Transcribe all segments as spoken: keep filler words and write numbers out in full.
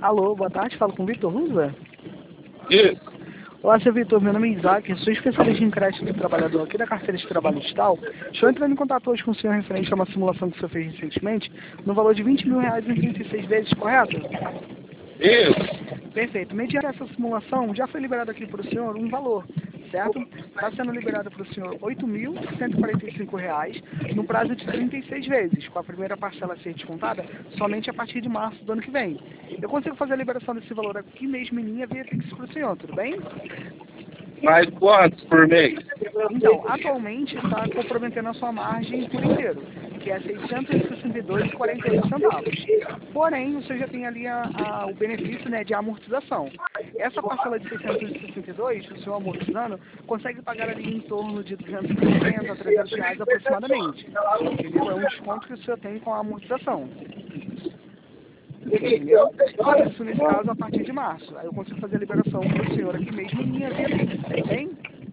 Alô, boa tarde, falo com o Vitor Ruza. Isso. Olá, seu Vitor, meu nome é Isaac, sou especialista em crédito do trabalhador aqui da carteira de trabalho digital. Estou entrando em contato hoje com o senhor referente a uma simulação que o senhor fez recentemente, no valor de vinte mil reais em trinta e seis vezes, correto? Isso. Perfeito. Mediante essa simulação, já foi liberado aqui para o senhor um valor, certo? Está sendo liberado para o senhor oito mil cento e quarenta e cinco reais no prazo de trinta e seis vezes, com a primeira parcela a ser descontada somente a partir de março do ano que vem. Eu consigo fazer a liberação desse valor aqui mesmo em linha via Pix para o senhor, tudo bem? Mais quantos por mês? Então, atualmente está comprometendo a sua margem por inteiro, que é seiscentos e sessenta e dois reais e quarenta e oito centavos. Porém, você já tem ali a, a, o benefício, né, de amortização. Essa parcela de seiscentos e sessenta e dois, o senhor amortizando, consegue pagar ali em torno de duzentos e cinquenta a trezentos reais aproximadamente. Entendeu? É um desconto que o senhor tem com a amortização. Entendeu? Isso nesse caso a partir de março. Aí eu consigo fazer a liberação para o senhor aqui mesmo em minha via Pix, tudo bem?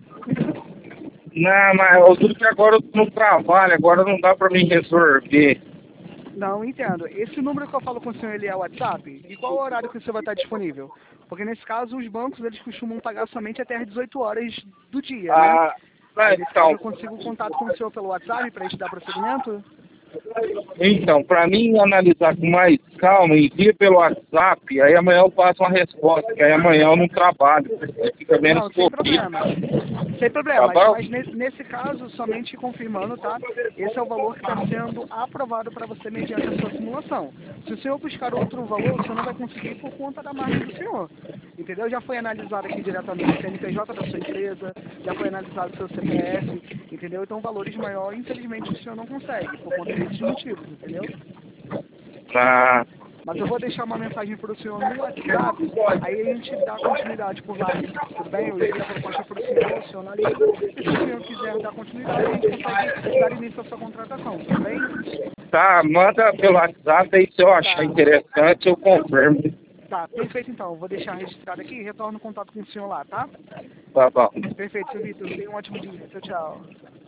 Não, mas eu tudo que agora eu tô no trabalho, agora não dá pra mim resolver. Não, entendo. Esse número que eu falo com o senhor, ele é o WhatsApp? E qual o horário que o senhor vai estar disponível? Porque nesse caso, os bancos, eles costumam pagar somente até às dezoito horas do dia, né? Ah, Aí, mas nesse caso, então, eu consigo contato com o senhor pelo WhatsApp para a gente dar prosseguimento? então, pra mim analisar com mais calma, envia pelo WhatsApp, aí amanhã eu passo uma resposta, que aí amanhã eu não trabalho, aí fica menos Não, sem corrido. problema. Sem Tá problema, bom? mas ne- nesse caso, somente confirmando, tá? Esse é o valor que está sendo aprovado para você mediante a sua simulação. Se o senhor buscar outro valor, o senhor não vai conseguir por conta da margem do senhor. Entendeu? Já foi analisado aqui diretamente o C N P J da sua empresa, já foi analisado o seu C P F, entendeu? Então valores maiores, infelizmente, o senhor não consegue, por conta desses motivos, entendeu? Ah, Mas eu vou deixar uma mensagem para o senhor no WhatsApp, aí a gente dá continuidade por lá. Tudo bem? Eu envio a proposta para o senhor, o senhor analisa, e se o senhor quiser dar continuidade, a gente consegue dar início à sua contratação, tudo bem? tá, manda pelo WhatsApp, aí se eu achar Tá, interessante eu confirmo. tá, perfeito então. Vou deixar registrado aqui e retorno o contato com o senhor lá, tá? Tá bom. Perfeito, seu Vitor. Tenha um ótimo dia. Tchau, tchau.